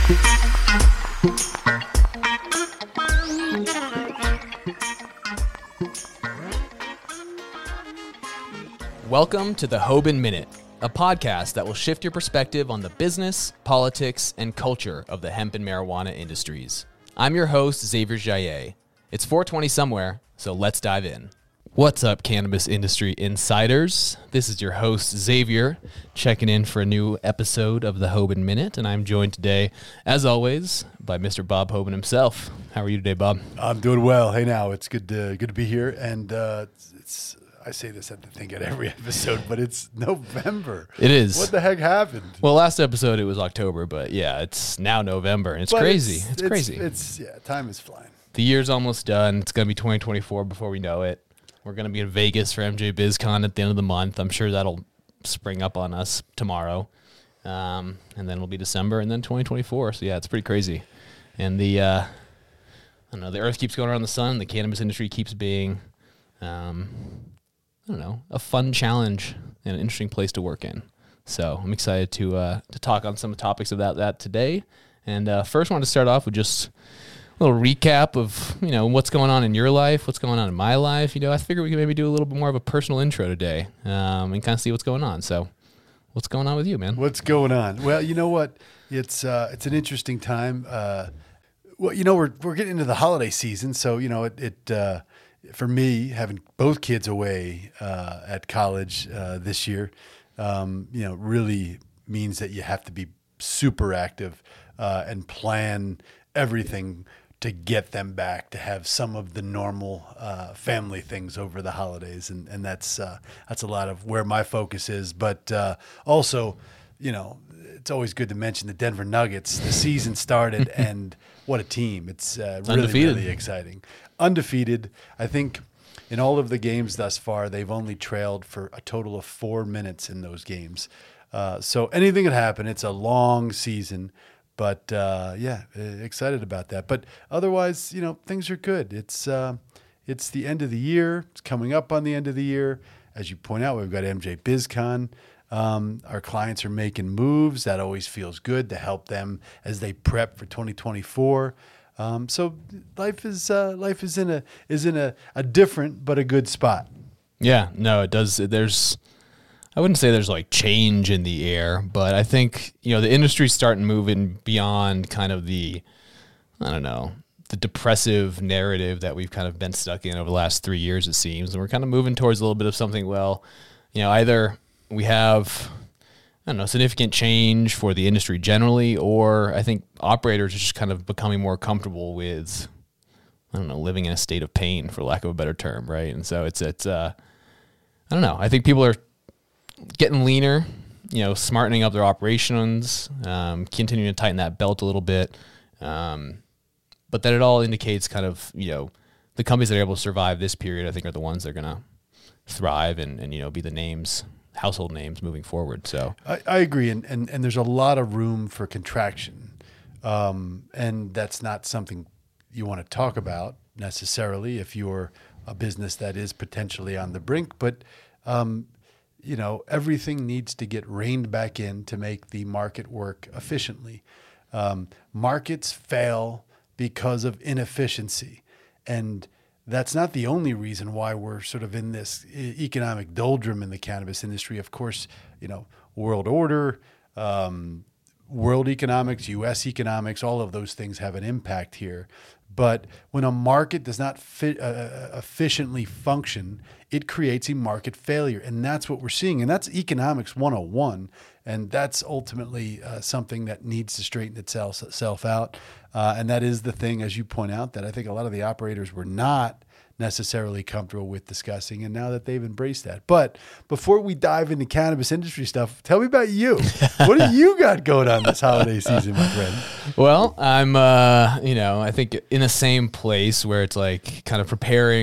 Welcome to the Hoban Minute, a podcast that will shift your perspective on the business, politics, and culture of the hemp and marijuana industries. I'm your host, Xavier Jaillet. It's 4:20 somewhere, so let's dive in. What's up, cannabis industry insiders? This is your host, Xavier, checking in for a new episode of the Hoban Minute, and I'm joined today, as always, by Mr. Bob Hoban himself. How are you today, Bob? I'm doing well. Hey, now it's good to be here, and I say this at every episode, but it's November. It is. What the heck happened? Well, last episode it was October, but yeah, it's now November, and it's crazy. It's crazy. Time is flying. The year's almost done. It's going to be 2024 before we know it. We're going to be in Vegas for MJ BizCon at the end of the month. I'm sure that'll spring up on us tomorrow. And then it'll be December and then 2024. So yeah, it's pretty crazy. And the earth keeps going around the sun. The cannabis industry keeps being, a fun challenge and an interesting place to work in. So I'm excited to talk on some topics of that today. And first I want to start off with just a little recap of, what's going on in your life, what's going on in my life. I figure we could maybe do a little bit more of a personal intro today and kind of see what's going on. So what's going on with you, man? What's going on? Well, you know what? It's an interesting time. We're getting into the holiday season. So, for me, having both kids away at college this year, really means that you have to be super active and plan everything to get them back to have some of the normal family things over the holidays. And that's a lot of where my focus is. But also, it's always good to mention the Denver Nuggets. The season started, and what a team. It's really exciting. Undefeated. I think in all of the games thus far, they've only trailed for a total of 4 minutes in those games. So anything could happen. It's a long season. But, excited about that. But otherwise, things are good. It's the end of the year. It's coming up on the end of the year. As you point out, we've got MJ BizCon. Our clients are making moves. That always feels good to help them as they prep for 2024. So life is in a different but a good spot. Yeah, no, it does. I wouldn't say there's like change in the air, but I think, the industry's starting moving beyond kind of the depressive narrative that we've kind of been stuck in over the last 3 years, it seems. And we're kind of moving towards a little bit of something, either we have, significant change for the industry generally, or I think operators are just kind of becoming more comfortable with, living in a state of pain, for lack of a better term, right? And so it's I think people are getting leaner, smartening up their operations, continuing to tighten that belt a little bit. But that it all indicates kind of, the companies that are able to survive this period, I think, are the ones that are going to thrive and be the household names moving forward. So I agree. And there's a lot of room for contraction. And that's not something you want to talk about necessarily if you're a business that is potentially on the brink. But, everything needs to get reined back in to make the market work efficiently. Markets fail because of inefficiency. And that's not the only reason why we're sort of in this economic doldrum in the cannabis industry. Of course, world order, world economics, U.S. economics, all of those things have an impact here. But when a market does not efficiently function, it creates a market failure. And that's what we're seeing. And that's economics 101. And that's ultimately something that needs to straighten itself out. And that is the thing, as you point out, that I think a lot of the operators were not necessarily comfortable with discussing, and now that they've embraced that. But before we dive into cannabis industry stuff, tell me about you. What do you got going on this holiday season, my friend? Well, I'm, I think in the same place where it's like kind of preparing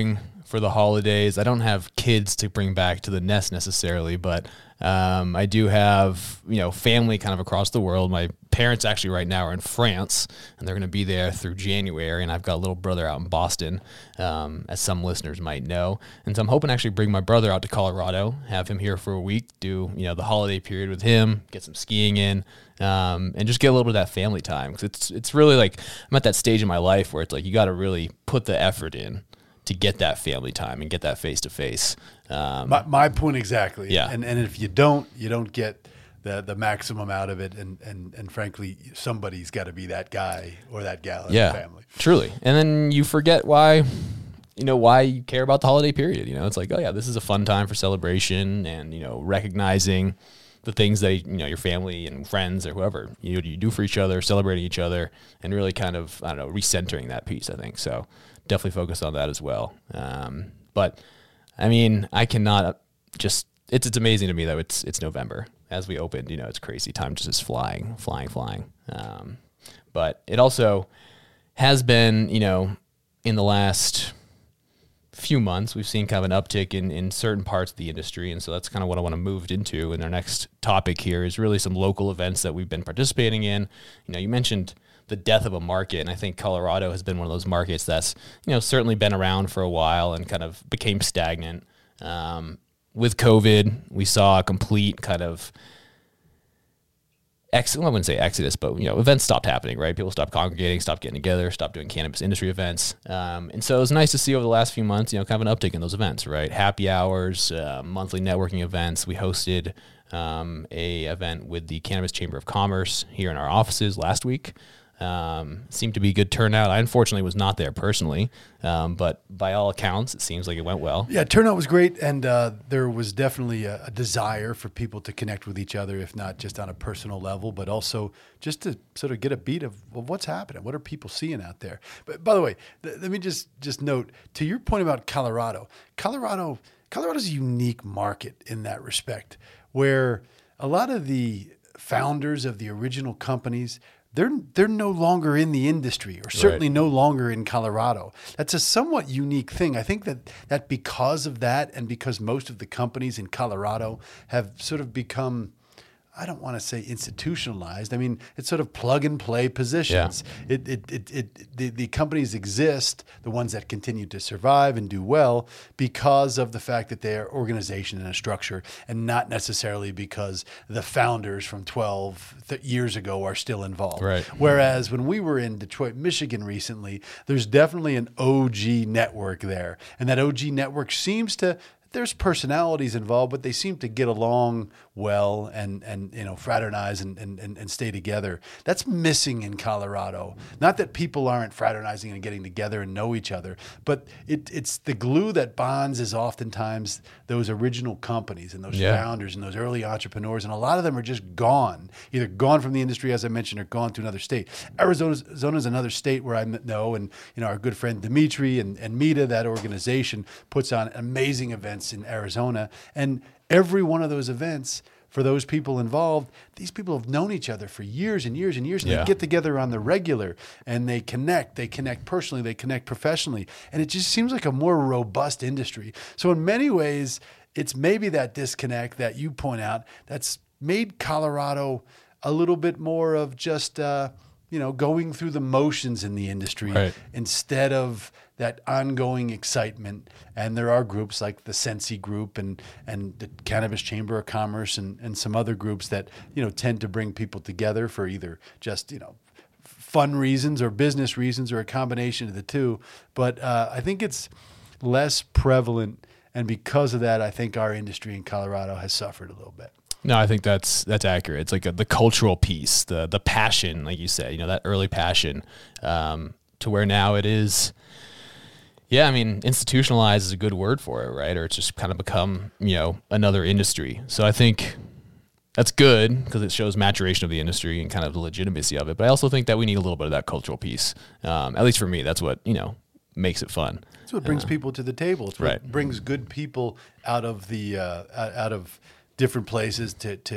for the holidays. I don't have kids to bring back to the nest necessarily, but I do have, family kind of across the world. My parents actually right now are in France, and they're going to be there through January. And I've got a little brother out in Boston, as some listeners might know. And so I'm hoping to actually bring my brother out to Colorado, have him here for a week, do, the holiday period with him, get some skiing in, and just get a little bit of that family time. Because it's really like, I'm at that stage in my life where it's like, you got to really put the effort in to get that family time and get that face to face. My point exactly. Yeah. And if you don't get the maximum out of it. And frankly, somebody's got to be that guy or that gal in the family. Truly. And then you forget why you care about the holiday period. It's like, oh yeah, this is a fun time for celebration and, recognizing the things that, your family and friends or whoever you do for each other, celebrating each other, and really kind of, recentering that piece, I think. So definitely focus on that as well. But I mean, I cannot just, it's amazing to me though. It's November as we opened, it's crazy. Time just is flying. But it also has been, in the last few months, we've seen kind of an uptick in certain parts of the industry. And so that's kind of what I want to move into. And our next topic here is really some local events that we've been participating in. You mentioned the death of a market. And I think Colorado has been one of those markets that's, certainly been around for a while and kind of became stagnant. With COVID, we saw a complete kind of I wouldn't say exodus, but events stopped happening, right? People stopped congregating, stopped getting together, stopped doing cannabis industry events. And so it was nice to see over the last few months, kind of an uptick in those events, right? Happy hours, monthly networking events. We hosted a event with the Cannabis Chamber of Commerce here in our offices last week. Seemed to be good turnout. I unfortunately was not there personally, but by all accounts, it seems like it went well. Yeah, turnout was great, and there was definitely a desire for people to connect with each other, if not just on a personal level, but also just to sort of get a beat of what's happening. What are people seeing out there? But by the way, let me just note, to your point about Colorado, Colorado's a unique market in that respect, where a lot of the founders of the original companies, they're no longer in the industry, or certainly no longer in Colorado. That's a somewhat unique thing. I think that because of that, and because most of the companies in Colorado have sort of become, I don't want to say institutionalized. I mean, it's sort of plug and play positions. Yeah. The companies exist, the ones that continue to survive and do well, because of the fact that they are organization and a structure, and not necessarily because the founders from 12 years ago are still involved. Right. Whereas when we were in Detroit, Michigan recently, there's definitely an OG network there. And that OG network there's personalities involved, but they seem to get along well and fraternize and stay together. That's missing in Colorado. Not that people aren't fraternizing and getting together and know each other, but it's the glue that bonds is oftentimes those original companies and those founders and those early entrepreneurs, and a lot of them are just gone, either gone from the industry, as I mentioned, or gone to another state. Arizona's another state where I know, and our good friend Dimitri and Mita, that organization, puts on amazing events in Arizona, and every one of those events, for those people involved, these people have known each other for years and years and years, and they get together on the regular, and they connect personally, they connect professionally, and it just seems like a more robust industry. So in many ways, it's maybe that disconnect that you point out that's made Colorado a little bit more of just going through the motions in the industry, instead of that ongoing excitement. And there are groups like the Sensi Group and the Cannabis Chamber of Commerce and some other groups that tend to bring people together for either just fun reasons or business reasons, or a combination of the two. But I think it's less prevalent, and because of that, I think our industry in Colorado has suffered a little bit. No, I think that's accurate. It's like the cultural piece, the passion, like you said, that early passion, to where now it is. Yeah, I mean, institutionalized is a good word for it, right? Or it's just kind of become, another industry. So I think that's good because it shows maturation of the industry and kind of the legitimacy of it. But I also think that we need a little bit of that cultural piece. At least for me, that's what, makes it fun. That's what brings people to the table. It's what brings good people out of the out of different places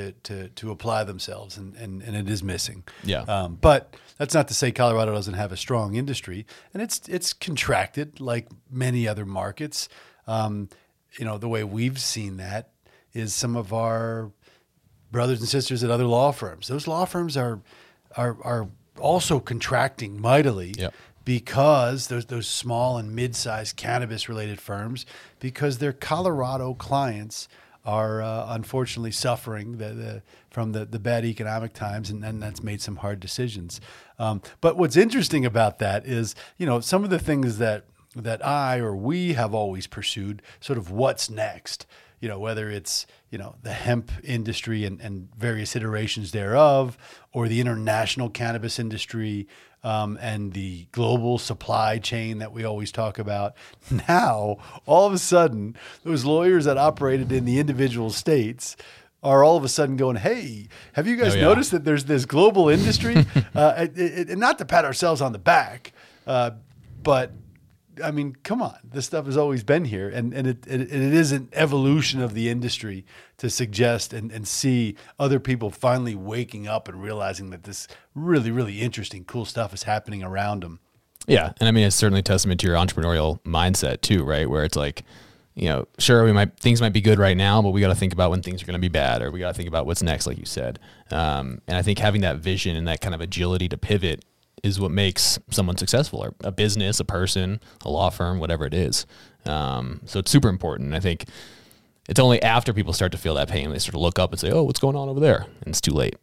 to apply themselves, and it is missing. Yeah. But that's not to say Colorado doesn't have a strong industry, and it's contracted like many other markets. The way we've seen that is some of our brothers and sisters at other law firms. Those law firms are also contracting mightily. Yep. Because those small and mid-sized cannabis-related firms, because their Colorado clients are unfortunately suffering from the bad economic times, and that's made some hard decisions. But what's interesting about that is, some of the things that I or we have always pursued, sort of what's next. Whether it's, the hemp industry and various iterations thereof, or the international cannabis industry, and the global supply chain that we always talk about. Now, all of a sudden, those lawyers that operated in the individual states are all of a sudden going, hey, have you guys noticed that there's this global industry? And not to pat ourselves on the back, but I mean, come on, this stuff has always been here, and it is an evolution of the industry to suggest and see other people finally waking up and realizing that this really, really interesting, cool stuff is happening around them. Yeah, and I mean, it's certainly testament to your entrepreneurial mindset too, right? Where it's like, sure, things might be good right now, but we got to think about when things are going to be bad, or we got to think about what's next, like you said. And I think having that vision and that kind of agility to pivot is what makes someone successful, or a business, a person, a law firm, whatever it is. So it's super important. I think it's only after people start to feel that pain, they start to look up and say, oh, what's going on over there? And it's too late.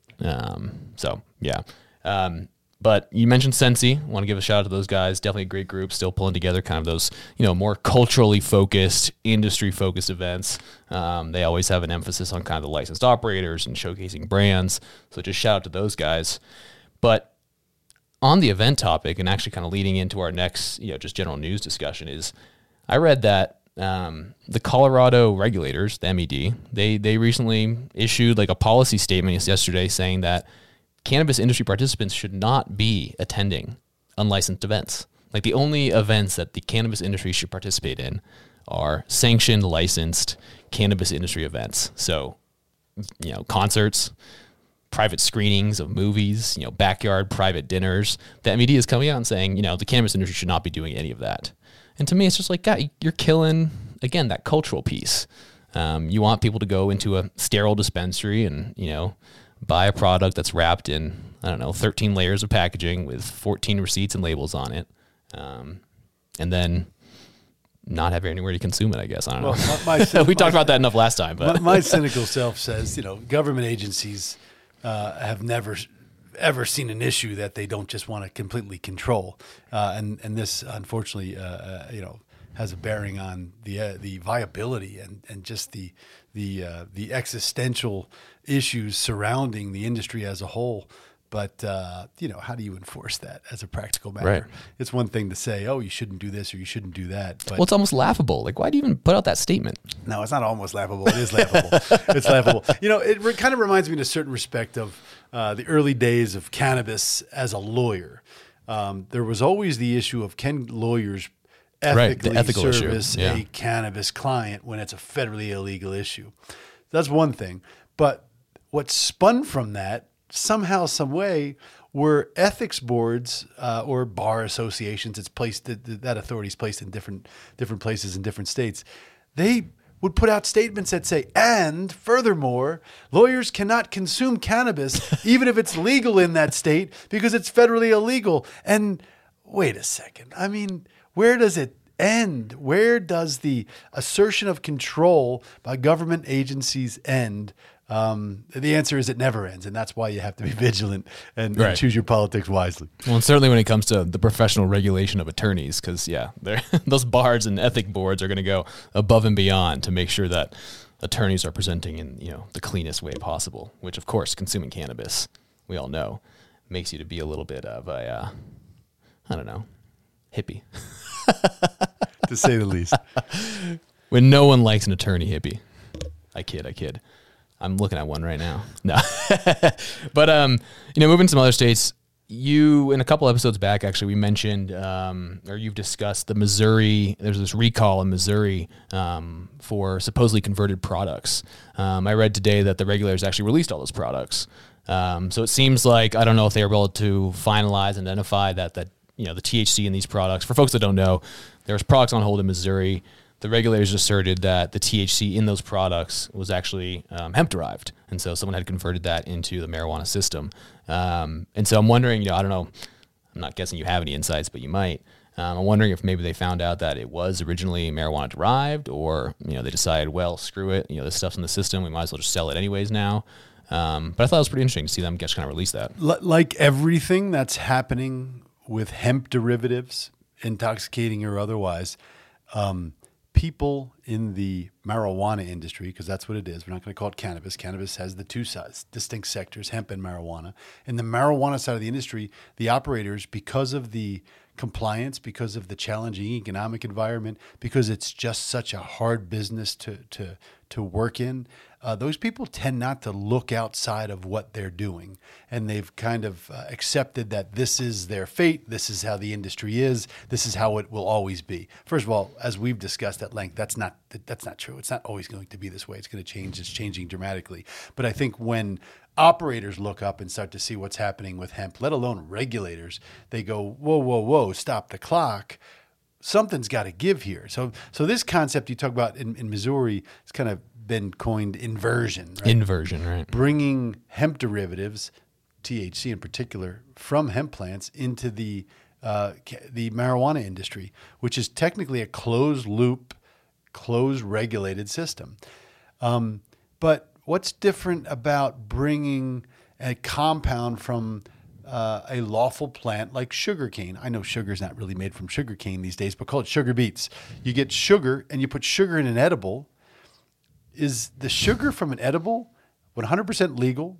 But you mentioned Sensi. I want to give a shout out to those guys. Definitely a great group, still pulling together kind of those, more culturally focused, industry focused events. They always have an emphasis on kind of the licensed operators and showcasing brands. So just shout out to those guys. But on the event topic, and actually kind of leading into our next, just general news discussion, is I read that the Colorado regulators, the MED, they recently issued like a policy statement yesterday saying that cannabis industry participants should not be attending unlicensed events. Like the only events that the cannabis industry should participate in are sanctioned, licensed cannabis industry events. So, concerts, private screenings of movies, backyard private dinners. The MED is coming out and saying, the cannabis industry should not be doing any of that. And to me, it's just like, God, you're killing, again, that cultural piece. You want people to go into a sterile dispensary and, buy a product that's wrapped in, 13 layers of packaging with 14 receipts and labels on it. And then not have anywhere to consume it, I guess. I don't know. We talked about that enough last time. But my cynical self says, government agencies have never ever seen an issue that they don't just want to completely control, and this unfortunately has a bearing on the viability and just the existential issues surrounding the industry as a whole. But how do you enforce that as a practical matter? Right. It's one thing to say, oh, you shouldn't do this or you shouldn't do that. But it's almost laughable. Like, why do you even put out that statement? No, it's not almost laughable. It is laughable. It's laughable. It kind of reminds me in a certain respect of the early days of cannabis as a lawyer. There was always the issue of, can lawyers ethically service a cannabis client when it's a federally illegal issue? That's one thing. But what spun from that, somehow, some way, were ethics boards or bar associations. It's placed that authority is placed in different places in different states. They would put out statements that say, and furthermore, lawyers cannot consume cannabis even if it's legal in that state because it's federally illegal. And wait a second. I mean, where does it end? Where does the assertion of control by government agencies end? The answer is it never ends, and that's why you have to be vigilant and choose your politics wisely. Well, and certainly when it comes to the professional regulation of attorneys, because those bars and ethic boards are going to go above and beyond to make sure that attorneys are presenting in the cleanest way possible. Which, of course, consuming cannabis, we all know, makes you to be a little bit of a hippie, to say the least. When no one likes an attorney hippie. I kid. I'm looking at one right now. No. But, moving to some other states, you, in a couple episodes back, actually, we mentioned, or you've discussed the Missouri, there's this recall in Missouri for supposedly converted products. I read today that the regulators actually released all those products. So it seems like, I don't know if they were able to finalize and identify that the THC in these products. For folks that don't know, there's products on hold in Missouri the regulators asserted that the THC in those products was actually hemp derived. And so someone had converted that into the marijuana system. And so I'm wondering, I don't know, I'm not guessing you have any insights, but you might. I'm wondering if maybe they found out that it was originally marijuana derived, or, they decided, well, screw it. This stuff's in the system. We might as well just sell it anyways now. But I thought it was pretty interesting to see them just kind of release that. Like everything that's happening with hemp derivatives, intoxicating or otherwise, people in the marijuana industry, because that's what it is. We're not going to call it cannabis. Cannabis has the two sides, distinct sectors, hemp and marijuana. In the marijuana side of the industry, the operators, because of the compliance, because of the challenging economic environment, because it's just such a hard business to work in, those people tend not to look outside of what they're doing. And they've kind of accepted that this is their fate. This is how the industry is. This is how it will always be. First of all, as we've discussed at length, that's not true. It's not always going to be this way. It's going to change. It's changing dramatically. But I think when operators look up and start to see what's happening with hemp, let alone regulators, they go, whoa, stop the clock. Something's got to give here. So this concept you talk about in Missouri has kind of been coined inversion. Right? Inversion, right. Bringing hemp derivatives, THC in particular, from hemp plants into the marijuana industry, which is technically a closed loop, closed regulated system. But what's different about bringing a compound from a lawful plant like sugarcane? I know sugar's not really made from sugarcane these days, but call it sugar beets. You get sugar and you put sugar in an edible. Is the sugar from an edible 100% legal?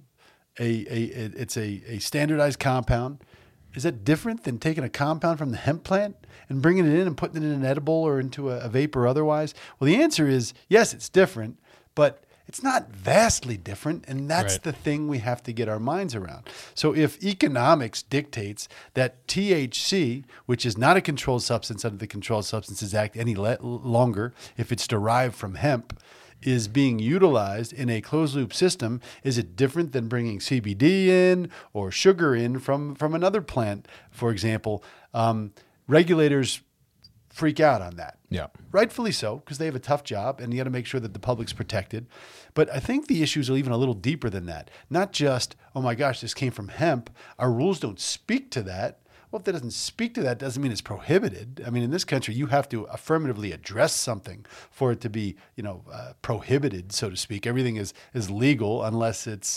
It's a standardized compound. Is that different than taking a compound from the hemp plant and bringing it in and putting it in an edible or into a vape or otherwise? Well, the answer is yes, it's different, but it's not vastly different, and that's right. The thing we have to get our minds around. So if economics dictates that THC, which is not a controlled substance under the Controlled Substances Act any longer, if it's derived from hemp, is being utilized in a closed-loop system, is it different than bringing CBD in or sugar in from another plant, for example? Regulators freak out on that. Yeah. Rightfully so, because they have a tough job and you got to make sure that the public's protected. But I think the issues are even a little deeper than that. Not just, oh my gosh, this came from hemp. Our rules don't speak to that. Well, if that doesn't speak to that, doesn't mean it's prohibited. I mean, in this country, you have to affirmatively address something for it to be, prohibited, so to speak. Everything is legal unless it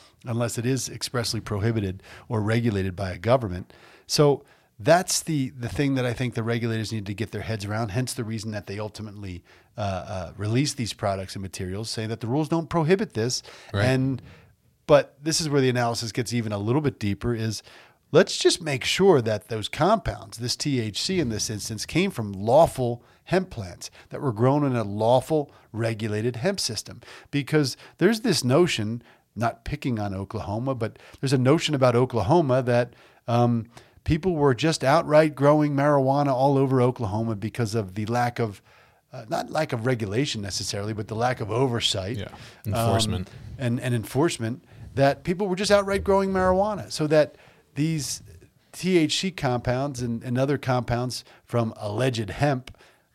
is expressly prohibited or regulated by a government. So that's the thing that I think the regulators need to get their heads around, hence the reason that they ultimately release these products and materials, saying that the rules don't prohibit this. Right. But this is where the analysis gets even a little bit deeper, is let's just make sure that those compounds, this THC in this instance, came from lawful hemp plants that were grown in a lawful regulated hemp system. Because there's this notion, not picking on Oklahoma, but there's a notion about Oklahoma that people were just outright growing marijuana all over Oklahoma because of the lack of, not lack of regulation necessarily, but the lack of oversight. Yeah. Enforcement. And enforcement, that people were just outright growing marijuana. So that these THC compounds and other compounds from alleged hemp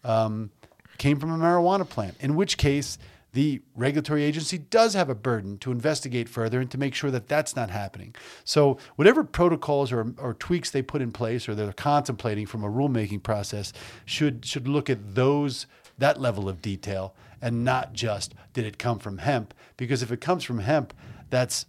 came from a marijuana plant, in which case the regulatory agency does have a burden to investigate further and to make sure that that's not happening. So whatever protocols or tweaks they put in place or they're contemplating from a rulemaking process should look at that level of detail and not just did it come from hemp, because if it comes from hemp, that's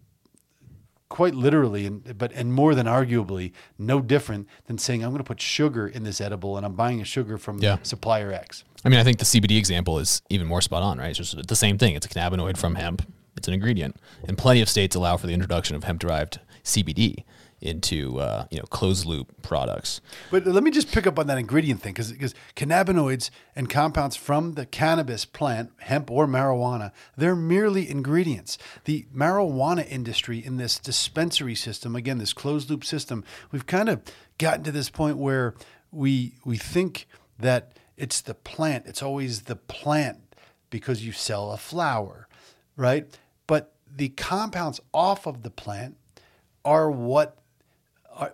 quite literally, and more than arguably, no different than saying I'm going to put sugar in this edible and I'm buying a sugar from supplier X. I mean, I think the CBD example is even more spot on, right? It's just the same thing. It's a cannabinoid from hemp. It's an ingredient. And plenty of states allow for the introduction of hemp-derived CBD into closed loop products. But let me just pick up on that ingredient thing, because cannabinoids and compounds from the cannabis plant, hemp or marijuana, they're merely ingredients. The marijuana industry in this dispensary system, again, this closed loop system, we've kind of gotten to this point where we think that it's the plant. It's always the plant because you sell a flower, right? But the compounds off of the plant are what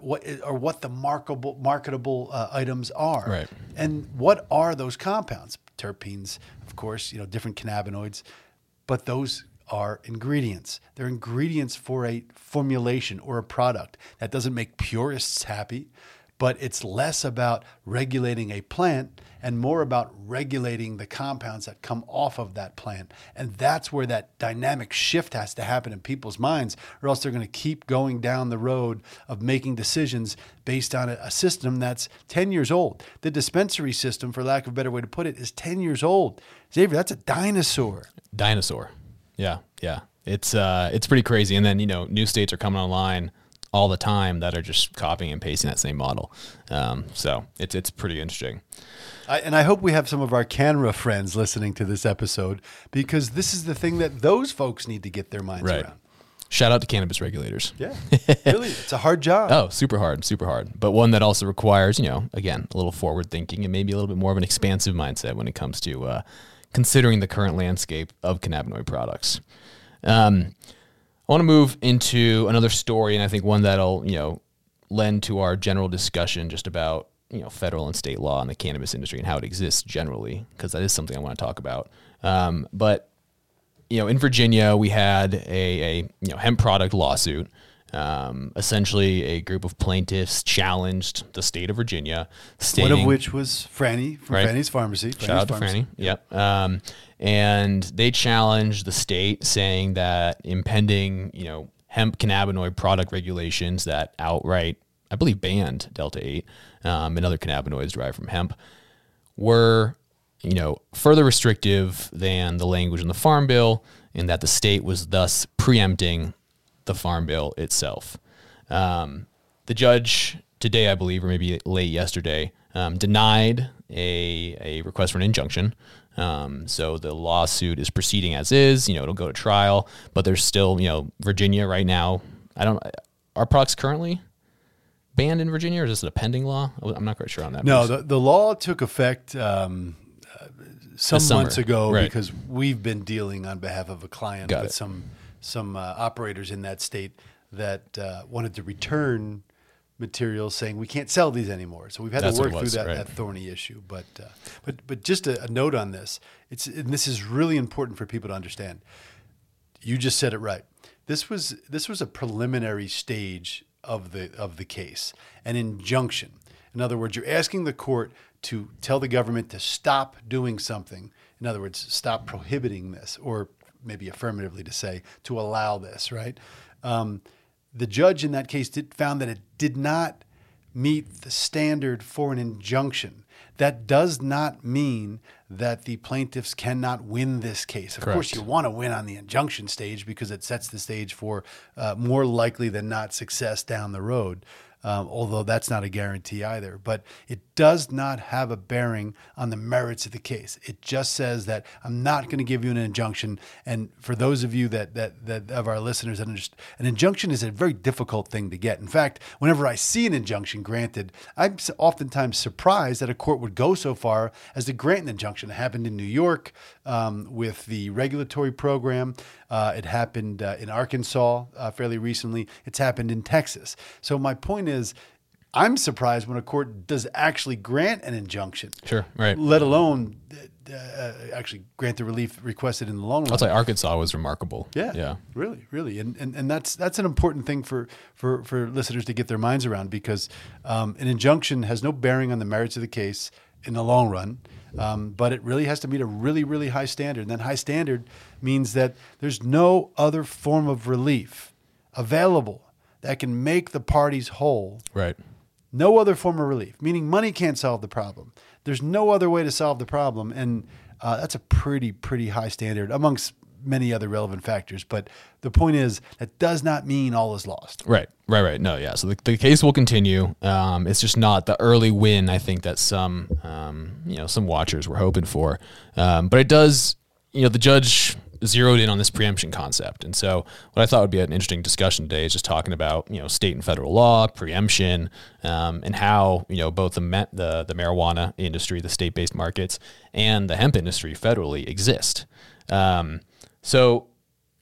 the marketable items are. Right. And what are those compounds? terpenes, of course, different cannabinoids, but those are ingredients. They're ingredients for a formulation or a product. That doesn't make purists happy, but it's less about regulating a plant and more about regulating the compounds that come off of that plant. And that's where that dynamic shift has to happen in people's minds, or else they're going to keep going down the road of making decisions based on a system that's 10 years old. The dispensary system, for lack of a better way to put it, is 10 years old. Xavier, that's a dinosaur. Dinosaur. Yeah. It's pretty crazy. And then, new states are coming online all the time that are just copying and pasting that same model. So it's pretty interesting. I hope we have some of our CANRA friends listening to this episode, because this is the thing that those folks need to get their minds around. Shout out to cannabis regulators. Yeah, really, it's a hard job. Oh, super hard. But one that also requires, again, a little forward thinking and maybe a little bit more of an expansive mindset when it comes to considering the current landscape of cannabinoid products. I want to move into another story, and I think one that'll, lend to our general discussion just about, federal and state law in the cannabis industry and how it exists generally, because that is something I want to talk about. But in Virginia, we had a hemp product lawsuit. Essentially, a group of plaintiffs challenged the state of Virginia, stating, one of which was Franny from Franny's Pharmacy. Shout out to Franny. Yep. And they challenged the state, saying that impending, hemp cannabinoid product regulations that outright, I believe, banned Delta-8 and other cannabinoids derived from hemp were, further restrictive than the language in the Farm Bill, and that the state was thus preempting the Farm Bill itself. The judge today, I believe, or maybe late yesterday, denied a request for an injunction. So the lawsuit is proceeding as is. It'll go to trial, but there's still, Virginia right now. Are products currently banned in Virginia, or is this a pending law? I'm not quite sure on that. No, the law took effect some months ago, right, because we've been dealing on behalf of a client with some operators in that state that wanted to return materials, saying we can't sell these anymore. So we've had to work through that thorny issue. But just a note on this, and this is really important for people to understand. You just said it right. This was a preliminary stage of the case, an injunction. In other words, you're asking the court to tell the government to stop doing something. In other words, stop prohibiting this, or maybe affirmatively to say to allow this, right? The judge in that case found that it did not meet the standard for an injunction. That does not mean that the plaintiffs cannot win this case. Of course, you want to win on the injunction stage because it sets the stage for more likely than not success down the road, although that's not a guarantee either. But it does not have a bearing on the merits of the case. It just says that I'm not going to give you an injunction. And for those of you that of our listeners that understand, an injunction is a very difficult thing to get. In fact, whenever I see an injunction granted, I'm oftentimes surprised that a court would go so far as to grant an injunction. It happened in New York with the regulatory program. It happened in Arkansas fairly recently. It's happened in Texas. So my point is, I'm surprised when a court does actually grant an injunction. Sure, right. Let alone actually grant the relief requested in the long run. I'll say Arkansas was remarkable. Yeah. Really. And that's an important thing for listeners to get their minds around, because an injunction has no bearing on the merits of the case in the long run, but it really has to meet a really, really high standard. And that high standard means that there's no other form of relief available that can make the parties whole. Right. No other form of relief, meaning money can't solve the problem. There's no other way to solve the problem. And that's a pretty high standard amongst many other relevant factors. But the point is, that does not mean all is lost. Right. No, yeah. So the case will continue. It's just not the early win, I think, that some watchers were hoping for. But it does, the judge zeroed in on this preemption concept. And so what I thought would be an interesting discussion today is just talking about, state and federal law, preemption, and how, both the marijuana industry, the state-based markets, and the hemp industry federally exist. So,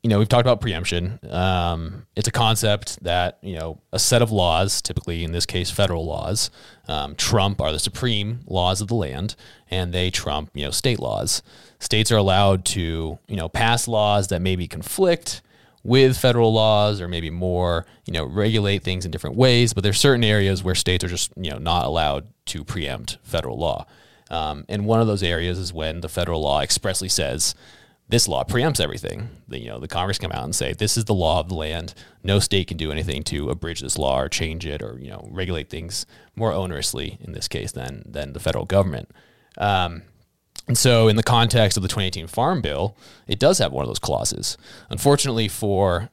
we've talked about preemption. It's a concept that, a set of laws, typically in this case, federal laws, are the supreme laws of the land, and they trump, state laws. States are allowed to, pass laws that maybe conflict with federal laws or maybe more, regulate things in different ways. But there's certain areas where states are just, not allowed to preempt federal law. And one of those areas is when the federal law expressly says, this law preempts everything. The Congress come out and say, this is the law of the land. No state can do anything to abridge this law or change it or, regulate things more onerously in this case than the federal government. And so in the context of the 2018 Farm Bill, it does have one of those clauses. Unfortunately for,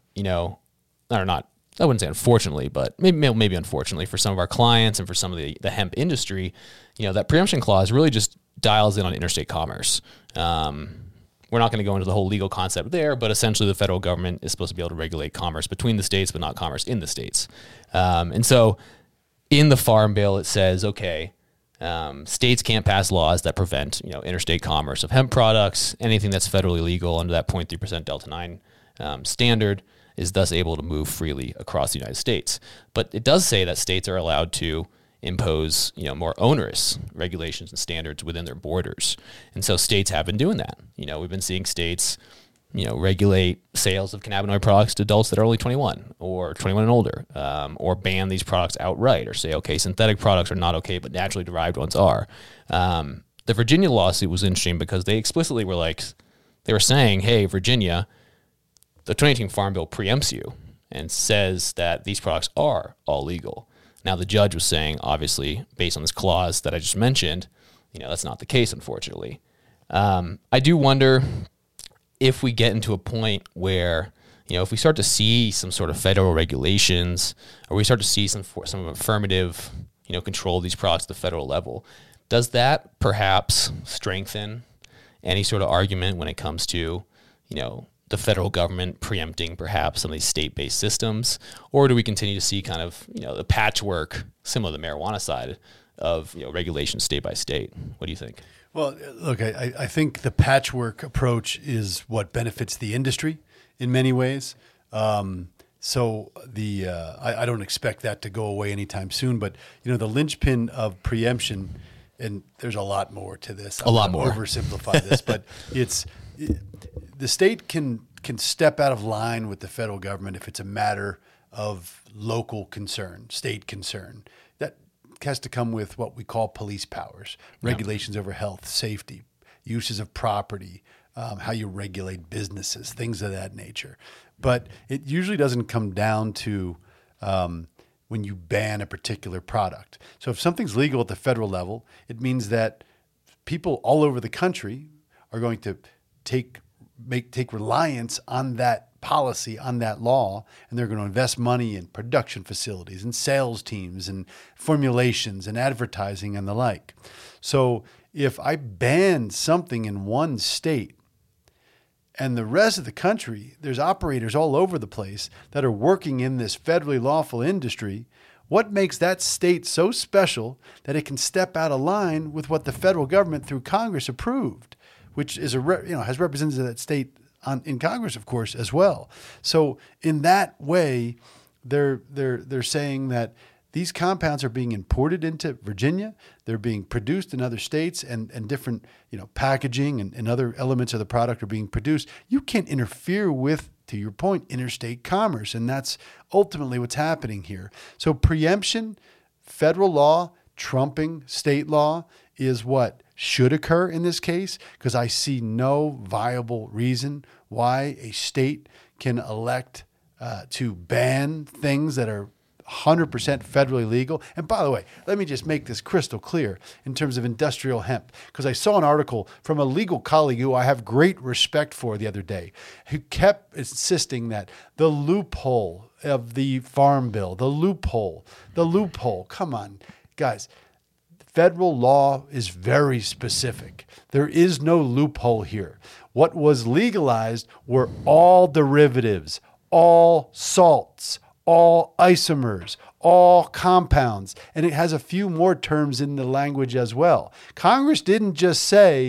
I wouldn't say unfortunately, but maybe unfortunately for some of our clients and for some of the hemp industry, that preemption clause really just dials in on interstate commerce. We're not going to go into the whole legal concept there, but essentially the federal government is supposed to be able to regulate commerce between the states, but not commerce in the states. And so in the Farm Bill, it says, okay, states can't pass laws that prevent, interstate commerce of hemp products. Anything that's federally legal under that 0.3% Delta 9 standard is thus able to move freely across the United States. But it does say that states are allowed to impose, more onerous regulations and standards within their borders. And so states have been doing that. We've been seeing states, regulate sales of cannabinoid products to adults that are only 21 or 21 and older, or ban these products outright or say, okay, synthetic products are not okay, but naturally derived ones are. The Virginia lawsuit was interesting because they explicitly were saying, hey, Virginia, the 2018 Farm Bill preempts you and says that these products are all legal. Now, the judge was saying, obviously, based on this clause that I just mentioned, that's not the case, unfortunately. I do wonder if we get into a point where, if we start to see some sort of federal regulations or we start to see some affirmative, control of these products at the federal level, does that perhaps strengthen any sort of argument when it comes to, the federal government preempting perhaps some of these state-based systems? Or do we continue to see kind of, the patchwork, similar to the marijuana side, of regulation state by state? What do you think? Well, look, I think the patchwork approach is what benefits the industry in many ways. So I don't expect that to go away anytime soon. But, the linchpin of preemption, and there's a lot more to this. A lot more. Oversimplify this, but the state can step out of line with the federal government if it's a matter of local concern, state concern. That has to come with what we call police powers, regulations over health, safety, uses of property, how you regulate businesses, things of that nature. But it usually doesn't come down to when you ban a particular product. So if something's legal at the federal level, it means that people all over the country are going to take reliance on that policy, on that law, and they're going to invest money in production facilities and sales teams and formulations and advertising and the like. So if I ban something in one state and the rest of the country, there's operators all over the place that are working in this federally lawful industry, what makes that state so special that it can step out of line with what the federal government through Congress approved, which is has representatives of that state in Congress, of course, as well. So in that way, they're saying that these compounds are being imported into Virginia. They're being produced in other states, and different packaging and other elements of the product are being produced. You can't interfere with, to your point, interstate commerce, and that's ultimately what's happening here. So preemption, federal law trumping state law, is what should occur in this case, because I see no viable reason why a state can elect to ban things that are 100% federally legal. And by the way, let me just make this crystal clear in terms of industrial hemp, because I saw an article from a legal colleague who I have great respect for the other day, who kept insisting that the loophole of the Farm Bill, the loophole, come on, guys. Federal law is very specific. There is no loophole here. What was legalized were all derivatives, all salts, all isomers, all compounds, and it has a few more terms in the language as well. Congress didn't just say,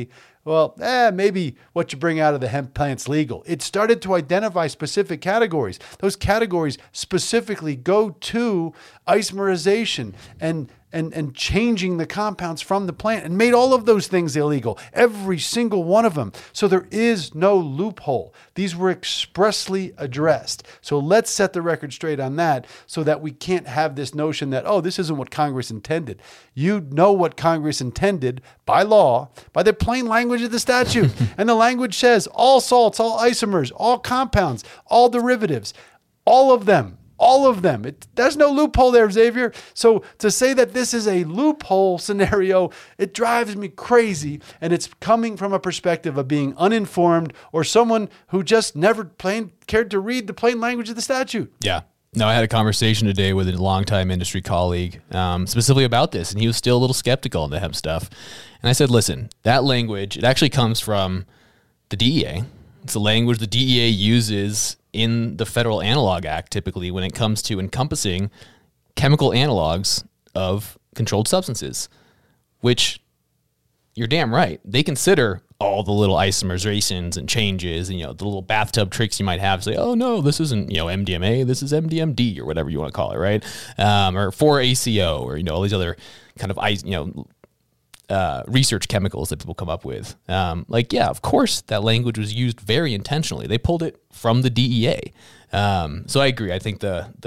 well, maybe what you bring out of the hemp plant's legal. It started to identify specific categories. Those categories specifically go to isomerization and changing the compounds from the plant, and made all of those things illegal, every single one of them. So there is no loophole. These were expressly addressed. So let's set the record straight on that, so that we can't have this notion that, oh, this isn't what Congress intended. You know what Congress intended by law, by the plain language of the statute. And the language says all salts, all isomers, all compounds, all derivatives, all of them. All of them. There's no loophole there, Xavier. So to say that this is a loophole scenario, it drives me crazy. And it's coming from a perspective of being uninformed, or someone who just never cared to read the plain language of the statute. Yeah. No, I had a conversation today with a longtime industry colleague specifically about this, and he was still a little skeptical on the hemp stuff. And I said, listen, that language, it actually comes from the DEA. It's the language the DEA uses in the Federal Analog Act, typically, when it comes to encompassing chemical analogs of controlled substances, which you're damn right. They consider all the little isomerizations and changes and, the little bathtub tricks you might have. Say, oh, no, this isn't, MDMA. This is MDMD, or whatever you want to call it, right? Or 4-ACO, or, all these other kind of, research chemicals that people come up with. Of course, that language was used very intentionally. They pulled it from the DEA. So I agree. I think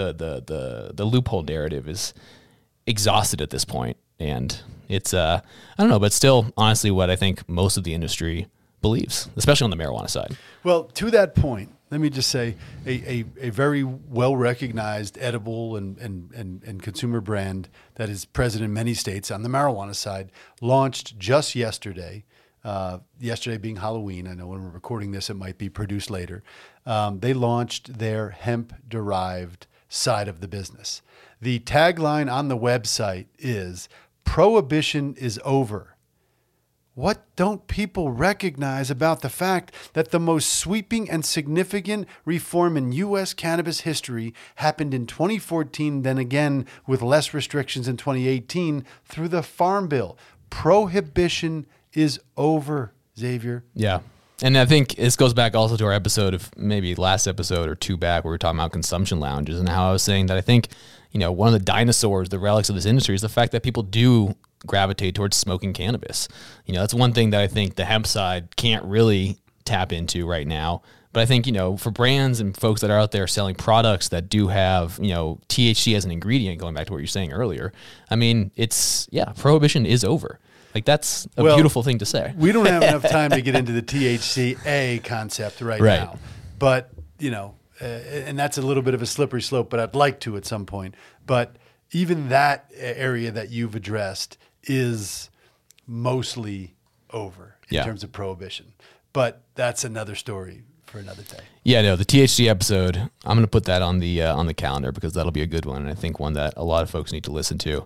the loophole narrative is exhausted at this point, and it's I don't know, but still, honestly, what I think most of the industry believes, especially on the marijuana side. Well, to that point, let me just say a very well-recognized edible and consumer brand that is present in many states on the marijuana side launched just yesterday, yesterday being Halloween. I know when we're recording this, it might be produced later. They launched their hemp-derived side of the business. The tagline on the website is, "Prohibition is over." What don't people recognize about the fact that the most sweeping and significant reform in U.S. cannabis history happened in 2014, then again with less restrictions in 2018 through the Farm Bill? Prohibition is over, Xavier. Yeah. And I think this goes back also to our episode of maybe last episode or two back, where we were talking about consumption lounges, and how I was saying that I think, one of the dinosaurs, the relics of this industry, is the fact that people do gravitate towards smoking cannabis. That's one thing that I think the hemp side can't really tap into right now. But I think, for brands and folks that are out there selling products that do have, THC as an ingredient, going back to what you're saying earlier, prohibition is over. That's a beautiful thing to say. We don't have enough time to get into the THCA concept right now. But, and that's a little bit of a slippery slope, but I'd like to at some point. But even that area that you've addressed is mostly over in terms of prohibition. But that's another story for another day. Yeah, no, the THC episode, I'm going to put that on the calendar, because that'll be a good one, and I think one that a lot of folks need to listen to.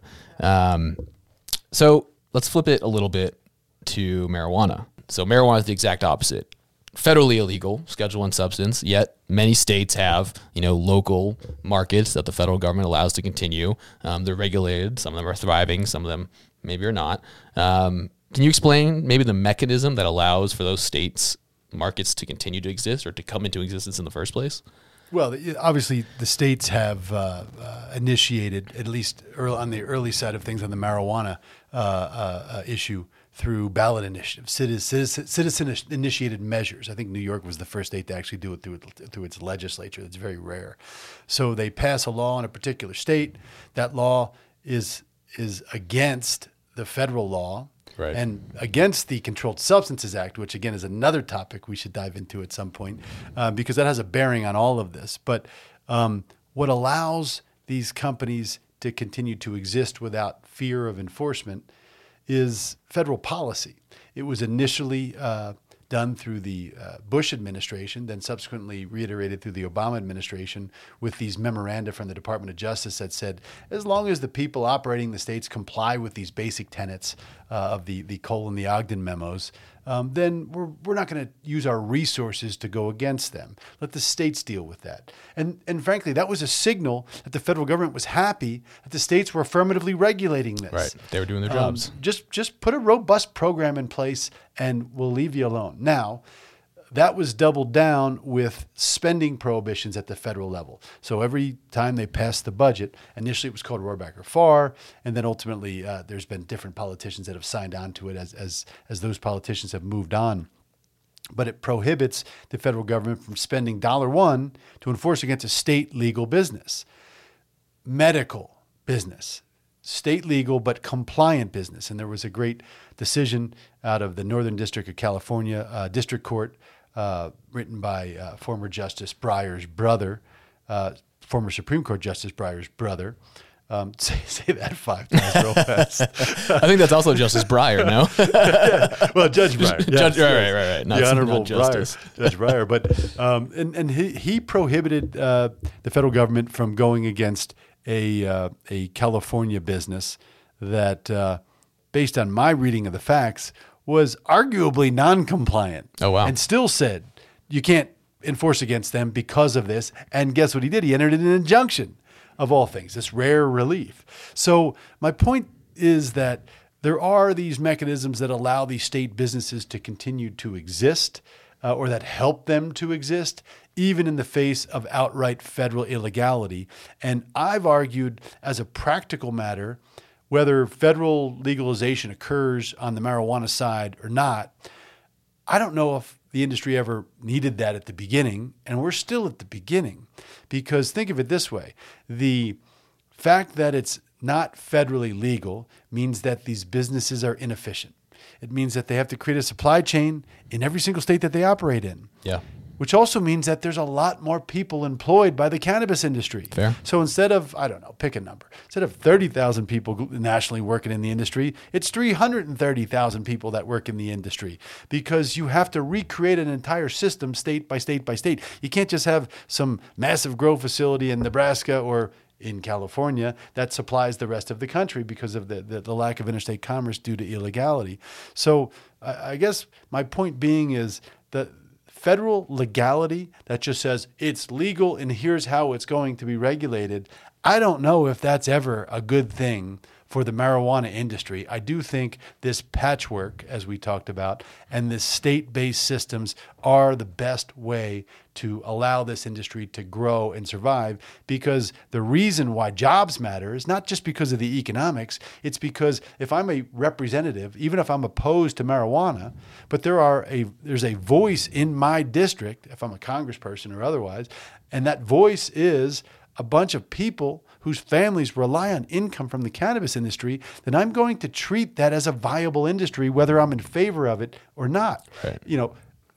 So let's flip it a little bit to marijuana. So marijuana is the exact opposite. Federally illegal, Schedule I substance, yet many states have, local markets that the federal government allows to continue. They're regulated. Some of them are thriving. Some of them maybe are not. Can you explain maybe the mechanism that allows for those states' markets to continue to exist, or to come into existence in the first place? Well, obviously, the states have initiated, at least on the early side of things, on the marijuana issue, through ballot initiatives, citizen-initiated measures. I think New York was the first state to actually do it through its legislature. That's very rare. So they pass a law in a particular state. That law is against the federal law, right, and against the Controlled Substances Act, which, again, is another topic we should dive into at some point, because that has a bearing on all of this. But what allows these companies to continue to exist without fear of enforcement is federal policy. It was initially done through the Bush administration, then subsequently reiterated through the Obama administration with these memoranda from the Department of Justice that said, as long as the people operating the states comply with these basic tenets, of the Cole and the Ogden memos, then we're not going to use our resources to go against them. Let the states deal with that. And frankly, that was a signal that the federal government was happy that the states were affirmatively regulating this. Right. They were doing their jobs. Just put a robust program in place and we'll leave you alone. Now, that was doubled down with spending prohibitions at the federal level. So every time they passed the budget, initially it was called Rohrabacher-Farr, and then ultimately there's been different politicians that have signed on to it as those politicians have moved on. But it prohibits the federal government from spending $1 to enforce against a state legal business, medical business, state legal but compliant business. And there was a great decision out of the Northern District of California District Court, written by former Justice Breyer's brother, former Supreme Court Justice Breyer's brother. Say that 5 times real fast. I think that's also Justice Breyer, no? Yeah. Well, Judge Breyer. Yes, right. Not, the Honorable not Justice. Breyer, Judge Breyer. But and he prohibited the federal government from going against a California business that, based on my reading of the facts, was arguably non-compliant. Oh, wow. And still said you can't enforce against them because of this. And guess what he did? He entered an injunction, of all things, this rare relief. So my point is that there are these mechanisms that allow these state businesses to continue to exist, or that help them to exist, even in the face of outright federal illegality. And I've argued, as a practical matter, whether federal legalization occurs on the marijuana side or not, I don't know if the industry ever needed that at the beginning, and we're still at the beginning. Because think of it this way, the fact that it's not federally legal means that these businesses are inefficient. It means that they have to create a supply chain in every single state that they operate in. Yeah. Which also means that there's a lot more people employed by the cannabis industry. Fair. So instead of, I don't know, pick a number. Instead of 30,000 people nationally working in the industry, it's 330,000 people that work in the industry, because you have to recreate an entire system state by state by state. You can't just have some massive grow facility in Nebraska or in California that supplies the rest of the country because of the lack of interstate commerce due to illegality. So I guess my point being is that federal legality that just says it's legal and here's how it's going to be regulated, I don't know if that's ever a good thing for the marijuana industry. I do think this patchwork, as we talked about, and this state-based systems are the best way to allow this industry to grow and survive, because the reason why jobs matter is not just because of the economics. It's because if I'm a representative, even if I'm opposed to marijuana, but there's a voice in my district, if I'm a congressperson or otherwise, and that voice is a bunch of people whose families rely on income from the cannabis industry, then I'm going to treat that as a viable industry, whether I'm in favor of it or not. Right. You know,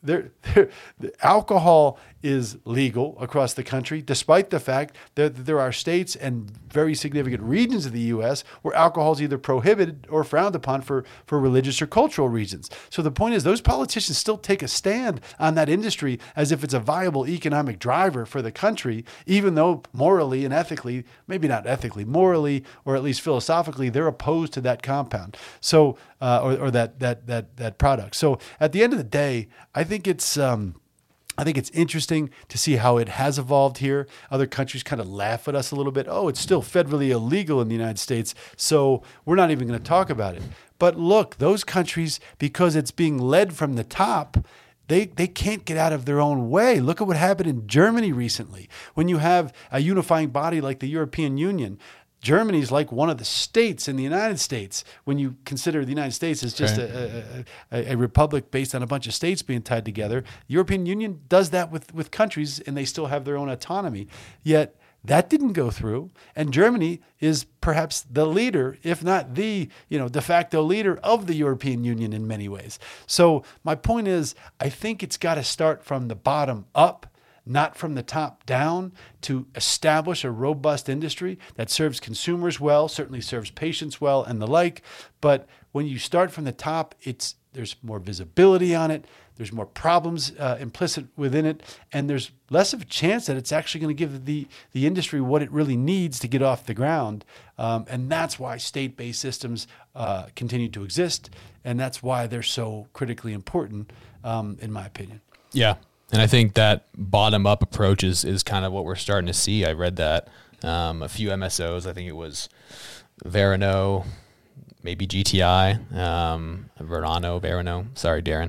alcohol is legal across the country, despite the fact that there are states and very significant regions of the U.S. where alcohol is either prohibited or frowned upon for religious or cultural reasons. So the point is, those politicians still take a stand on that industry as if it's a viable economic driver for the country, even though morally and ethically, maybe not ethically, morally, or at least philosophically, they're opposed to that compound. So, or that product. So at the end of the day, I think it's interesting to see how it has evolved here. Other countries kind of laugh at us a little bit. Oh, it's still federally illegal in the United States, so we're not even going to talk about it. But look, those countries, because it's being led from the top, they can't get out of their own way. Look at what happened in Germany recently. When you have a unifying body like the European Union, Germany's like one of the states in the United States when you consider the United States as just a republic based on a bunch of states being tied together. The European Union does that with countries, and they still have their own autonomy. Yet that didn't go through, and Germany is perhaps the leader, if not the de facto leader of the European Union in many ways. So my point is, I think it's got to start from the bottom up, not from the top down, to establish a robust industry that serves consumers well, certainly serves patients well and the like. But when you start from the top, it's there's more visibility on it. There's more problems implicit within it, and there's less of a chance that it's actually going to give the industry what it really needs to get off the ground. And that's why state-based systems continue to exist, and that's why they're so critically important, in my opinion. Yeah, and I think that bottom-up approach is kind of what we're starting to see. I read that a few MSOs, I think it was Verano, maybe GTI, Verano, sorry, Darren.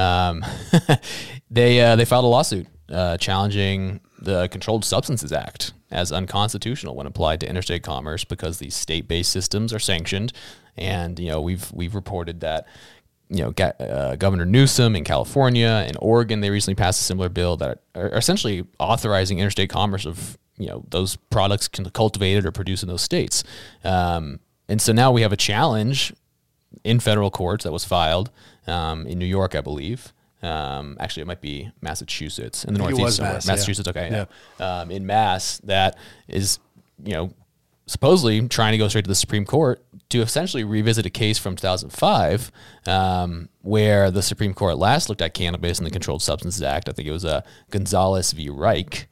They filed a lawsuit challenging the Controlled Substances Act as unconstitutional when applied to interstate commerce because these state-based systems are sanctioned. And we've reported that Governor Newsom in California and Oregon, they recently passed a similar bill that are essentially authorizing interstate commerce of those products cultivated or produced in those states. And so now we have a challenge in federal courts that was filed in New York, I believe. Actually, it might be Massachusetts in the Northeast somewhere. Massachusetts, yeah. Okay. Yeah. In Mass, that is, supposedly trying to go straight to the Supreme Court to essentially revisit a case from 2005, where the Supreme Court last looked at cannabis and the Controlled Substances Act. I think it was Gonzalez v. Reich.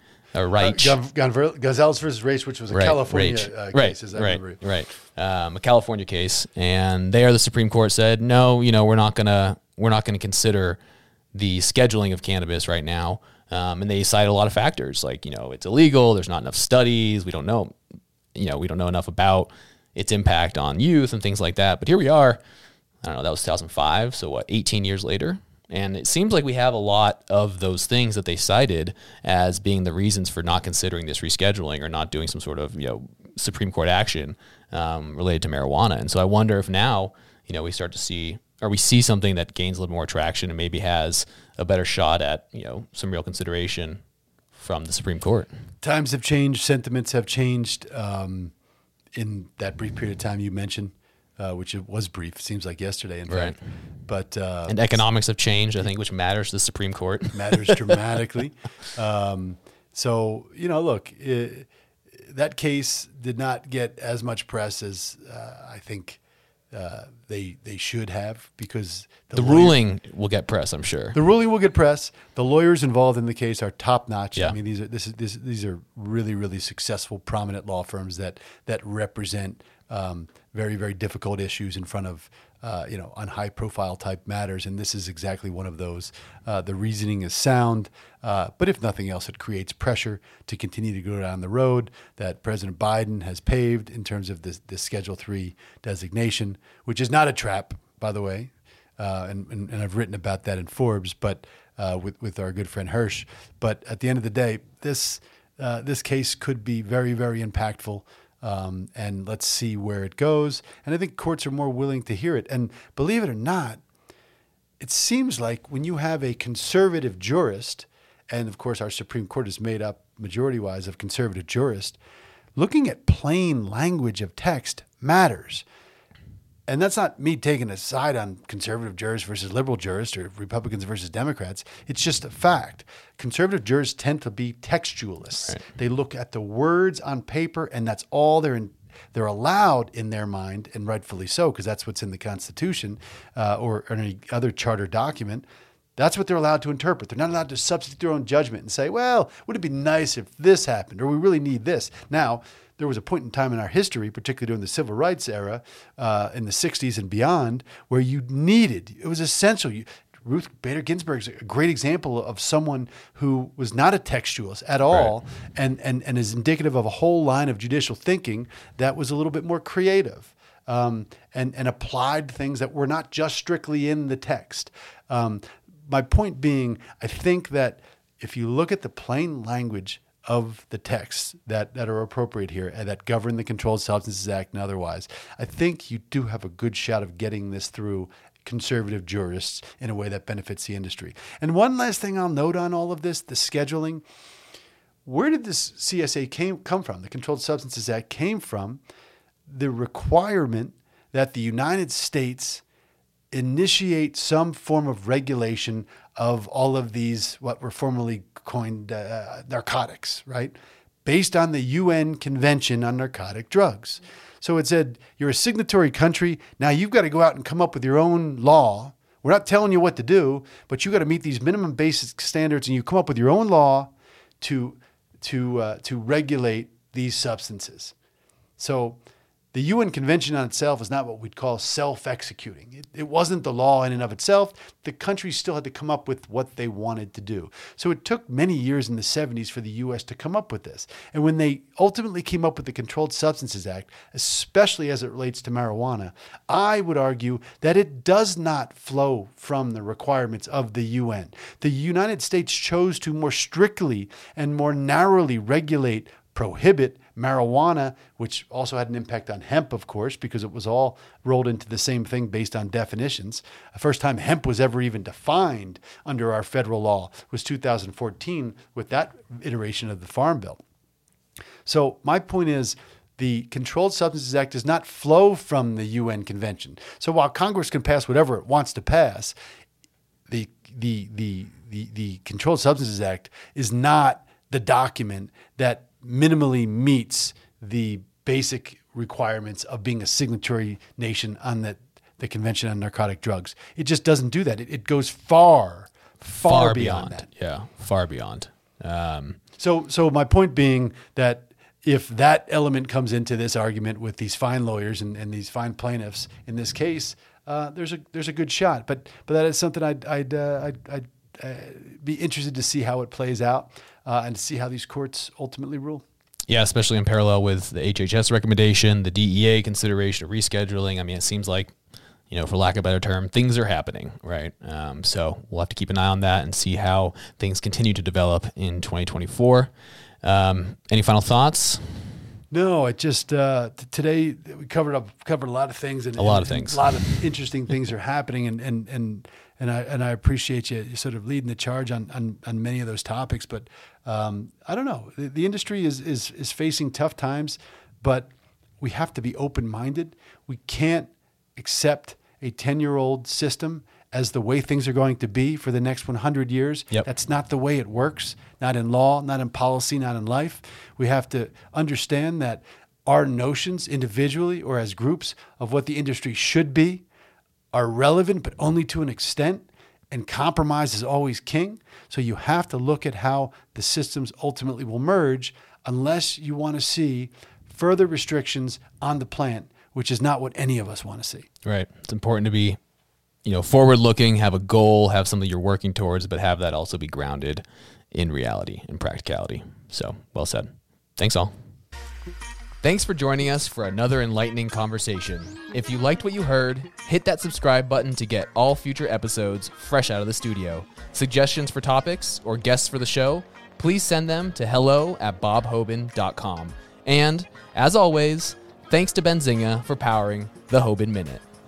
Gonzalez versus Raich, which was a California case. Right. A California case, and there the Supreme Court said, no, we're not gonna consider the scheduling of cannabis right now, and they cited a lot of factors like it's illegal. There's not enough studies. We don't know enough about its impact on youth and things like that. But here we are. I don't know. That was 2005. So 18 years later. And it seems like we have a lot of those things that they cited as being the reasons for not considering this rescheduling or not doing some sort of, Supreme Court action related to marijuana. And so I wonder if now, we start to see, or we see something that gains a little more traction and maybe has a better shot at, some real consideration from the Supreme Court. Times have changed. Sentiments have changed in that brief period of time you mentioned. Which it was brief, seems like yesterday, in fact. But and economics have changed, I think, which matters to the Supreme Court. Matters dramatically. So look, that case did not get as much press as I think they should have, because the ruling will get press, I'm sure. The ruling will get press. The lawyers involved in the case are top notch. Yeah. I mean, these are really, really successful, prominent law firms that represent very, very difficult issues in front of, on high profile type matters. And this is exactly one of those. The reasoning is sound, but if nothing else, it creates pressure to continue to go down the road that President Biden has paved in terms of the Schedule III designation, which is not a trap, by the way. And I've written about that in Forbes, but with our good friend Hirsch. But at the end of the day, this case could be very, very impactful. And let's see where it goes. And I think courts are more willing to hear it. And believe it or not, it seems like when you have a conservative jurist, and of course our Supreme Court is made up majority-wise of conservative jurists, looking at plain language of text matters. And that's not me taking a side on conservative jurists versus liberal jurists or Republicans versus Democrats. It's just a fact. Conservative jurists tend to be textualists. Right. They look at the words on paper, and that's all they're allowed in their mind, and rightfully so, because that's what's in the Constitution or any other charter document. That's what they're allowed to interpret. They're not allowed to substitute their own judgment and say, well, would it be nice if this happened, or we really need this. Now, there was a point in time in our history, particularly during the Civil Rights era, in the 60s and beyond, where it was essential. Ruth Bader Ginsburg is a great example of someone who was not a textualist at all, right, and is indicative of a whole line of judicial thinking that was a little bit more creative and applied things that were not just strictly in the text. My point being, I think that if you look at the plain language of the texts that are appropriate here and that govern the Controlled Substances Act and otherwise, I think you do have a good shot of getting this through conservative jurists in a way that benefits the industry. And one last thing I'll note on all of this, the scheduling. Where did this CSA come from? The Controlled Substances Act came from the requirement that the United States initiate some form of regulation of all of these, what were formerly coined narcotics, right? Based on the UN Convention on Narcotic Drugs. So it said, you're a signatory country. Now you've got to go out and come up with your own law We're not telling you what to do, but you got to meet these minimum basic standards, and you come up with your own law to regulate these substances. So the UN Convention on itself is not what we'd call self-executing. It wasn't the law in and of itself. The countries still had to come up with what they wanted to do. So it took many years in the 70s for the U.S. to come up with this. And when they ultimately came up with the Controlled Substances Act, especially as it relates to marijuana, I would argue that it does not flow from the requirements of the UN. The United States chose to more strictly and more narrowly prohibit marijuana, which also had an impact on hemp, of course, because it was all rolled into the same thing based on definitions. The first time hemp was ever even defined under our federal law was 2014 with that iteration of the Farm Bill. So my point is, the Controlled Substances Act does not flow from the UN Convention. So while Congress can pass whatever it wants to pass, the Controlled Substances Act is not the document that minimally meets the basic requirements of being a signatory nation on the Convention on Narcotic Drugs. It just doesn't do that. It goes far beyond that. Yeah, far beyond. So my point being that if that element comes into this argument with these fine lawyers and these fine plaintiffs in this case, there's a good shot. But that is something I'd be interested to see how it plays out. And to see how these courts ultimately rule. Yeah, especially in parallel with the HHS recommendation, the DEA consideration of rescheduling. I mean, it seems like, for lack of a better term, things are happening, right? So we'll have to keep an eye on that and see how things continue to develop in 2024. Any final thoughts? No, it just today we covered a lot of things, and a lot of interesting things are happening, and I appreciate you sort of leading the charge on many of those topics. But I don't know, the industry is facing tough times, but we have to be open-minded. We can't accept a 10-year-old system as the way things are going to be for the next 100 years. Yep. That's not the way it works, not in law, not in policy, not in life. We have to understand that our notions individually or as groups of what the industry should be are relevant, but only to an extent, and compromise is always king. So you have to look at how the systems ultimately will merge unless you want to see further restrictions on the plant, which is not what any of us want to see. Right. It's important to be forward-looking, have a goal, have something you're working towards, but have that also be grounded in reality and practicality. So, well said. Thanks all. Thanks for joining us for another enlightening conversation. If you liked what you heard, hit that subscribe button to get all future episodes fresh out of the studio. Suggestions for topics or guests for the show, please send them to hello@bobhoban.com. And, as always, thanks to Benzinga for powering the Hoban Minute.